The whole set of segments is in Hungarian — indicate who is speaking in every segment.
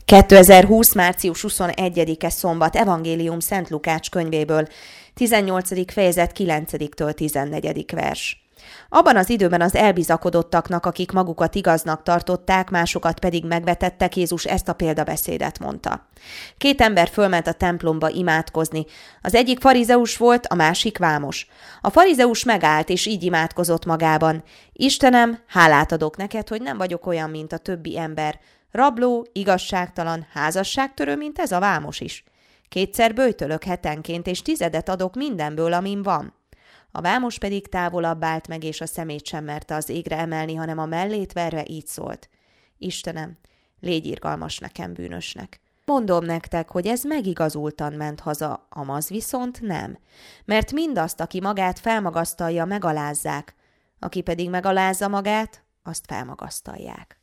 Speaker 1: 2020. március 21-e szombat, Evangélium Szent Lukács könyvéből, 18. fejezet 9-től 14. vers. Abban az időben az elbizakodottaknak, akik magukat igaznak tartották, másokat pedig megvetettek, Jézus ezt a példabeszédet mondta. 2 ember fölment a templomba imádkozni. Az egyik farizeus volt, a másik vámos. A farizeus megállt, és így imádkozott magában. Istenem, hálát adok neked, hogy nem vagyok olyan, mint a többi ember. Rabló, igazságtalan, házasságtörő, mint ez a vámos is. 2-szer böjtölök hetenként, és 10 adok mindenből, amin van. A vámos pedig távolabb állt meg, és a szemét sem merte az égre emelni, hanem a mellét verve így szólt. Istenem, légy irgalmas nekem, bűnösnek. Mondom nektek, hogy ez megigazultan ment haza, amaz viszont nem. Mert mindazt, aki magát felmagasztalja, megalázzák, aki pedig megalázza magát, azt felmagasztalják.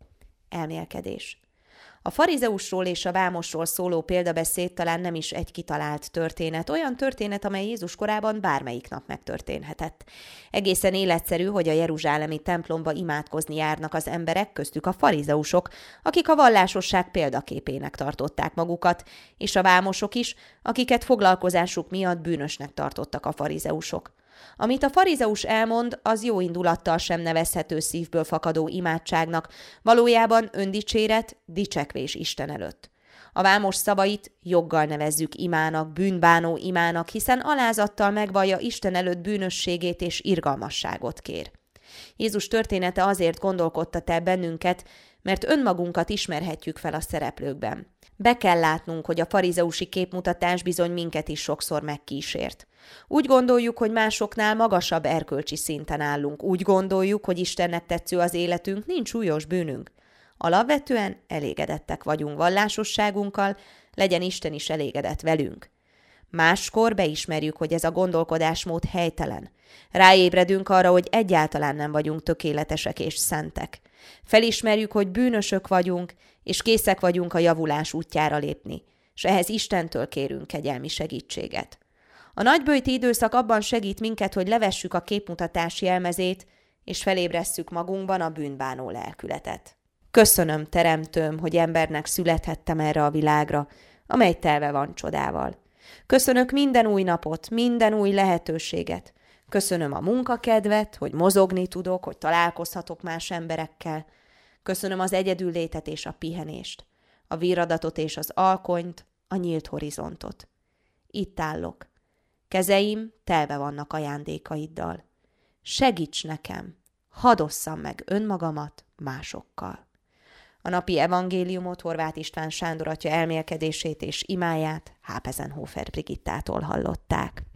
Speaker 1: Elmélkedés. A farizeusról és a vámosról szóló példabeszéd talán nem is egy kitalált történet, olyan történet, amely Jézus korában bármelyik nap megtörténhetett. Egészen életszerű, hogy a jeruzsálemi templomba imádkozni járnak az emberek, köztük a farizeusok, akik a vallásosság példaképének tartották magukat, és a vámosok is, akiket foglalkozásuk miatt bűnösnek tartottak a farizeusok. Amit a farizeus elmond, az jó indulattal sem nevezhető szívből fakadó imádságnak, valójában öndicséret, dicsekvés Isten előtt. A vámos szavait joggal nevezzük imának, bűnbánó imának, hiszen alázattal megvallja Isten előtt bűnösségét és irgalmasságot kér. Jézus története azért gondolkodtat el bennünket, mert önmagunkat ismerhetjük fel a szereplőkben. Be kell látnunk, hogy a farizeusi képmutatás bizony minket is sokszor megkísért. Úgy gondoljuk, hogy másoknál magasabb erkölcsi szinten állunk. Úgy gondoljuk, hogy Istennek tetsző az életünk, nincs súlyos bűnünk. Alapvetően elégedettek vagyunk vallásosságunkkal, legyen Isten is elégedett velünk. Máskor beismerjük, hogy ez a gondolkodásmód helytelen. Ráébredünk arra, hogy egyáltalán nem vagyunk tökéletesek és szentek. Felismerjük, hogy bűnösök vagyunk, és készek vagyunk a javulás útjára lépni, és ehhez Istentől kérünk kegyelmi segítséget. A nagyböjti időszak abban segít minket, hogy levessük a képmutatás jelmezét, és felébresszük magunkban a bűnbánó lelkületet. Köszönöm, Teremtőm, hogy embernek születhettem erre a világra, amely telve van csodával. Köszönök minden új napot, minden új lehetőséget. Köszönöm a munkakedvet, hogy mozogni tudok, hogy találkozhatok más emberekkel. Köszönöm az egyedüllétet és a pihenést, a virradatot és az alkonyt, a nyílt horizontot. Itt állok. Kezeim telve vannak ajándékaiddal. Segíts nekem, hadd osszam meg önmagamat másokkal. A napi evangéliumot Horváth István Sándor atya elmélkedését és imáját Hápezenhofer Brigittától hallották.